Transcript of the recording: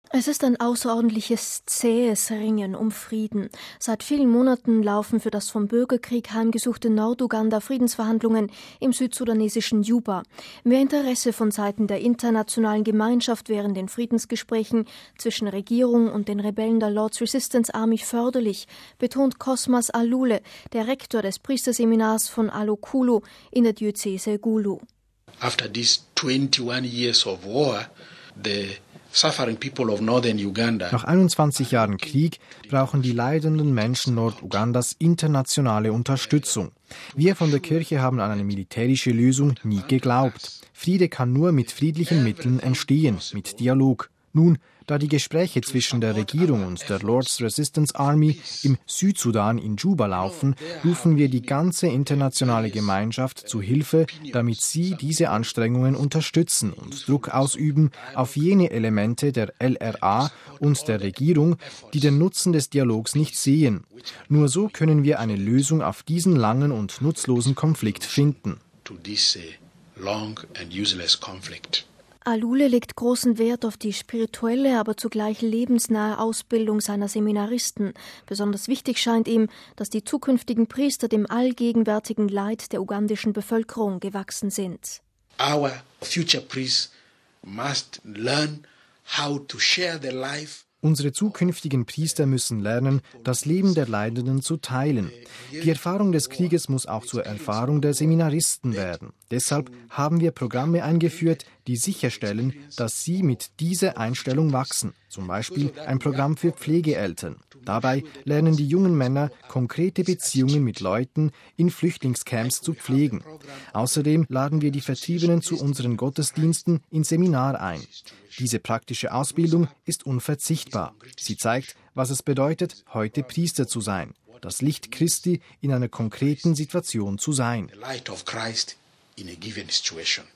Es ist ein außerordentliches, zähes Ringen um Frieden. Seit vielen Monaten laufen für das vom Bürgerkrieg heimgesuchte Norduganda Friedensverhandlungen im südsudanesischen Juba. Mehr Interesse von Seiten der internationalen Gemeinschaft wären den Friedensgesprächen zwischen Regierung und den Rebellen der Lord's Resistance Army förderlich, betont Cosmas Alule, der Rektor des Priesterseminars von Alokulu in der Diözese Gulu. After these 21 years of war, Nach 21 Jahren Krieg brauchen die leidenden Menschen Nordugandas internationale Unterstützung. Wir von der Kirche haben an eine militärische Lösung nie geglaubt. Friede kann nur mit friedlichen Mitteln entstehen, mit Dialog. Nun, da die Gespräche zwischen der Regierung und der Lord's Resistance Army im Südsudan in Juba laufen, rufen wir die ganze internationale Gemeinschaft zu Hilfe, damit sie diese Anstrengungen unterstützen und Druck ausüben auf jene Elemente der LRA und der Regierung, die den Nutzen des Dialogs nicht sehen. Nur so können wir eine Lösung auf diesen langen und nutzlosen Konflikt finden. Alule legt großen Wert auf die spirituelle, aber zugleich lebensnahe Ausbildung seiner Seminaristen. Besonders wichtig scheint ihm, dass die zukünftigen Priester dem allgegenwärtigen Leid der ugandischen Bevölkerung gewachsen sind. Our future priests must learn how to share their life. Unsere zukünftigen Priester müssen lernen, das Leben der Leidenden zu teilen. Die Erfahrung des Krieges muss auch zur Erfahrung der Seminaristen werden. Deshalb haben wir Programme eingeführt, die sicherstellen, dass sie mit dieser Einstellung wachsen. Zum Beispiel ein Programm für Pflegeeltern. Dabei lernen die jungen Männer, konkrete Beziehungen mit Leuten in Flüchtlingscamps zu pflegen. Außerdem laden wir die Vertriebenen zu unseren Gottesdiensten ins Seminar ein. Diese praktische Ausbildung ist unverzichtbar. Sie zeigt, was es bedeutet, heute Priester zu sein, das Licht Christi in einer konkreten Situation zu sein.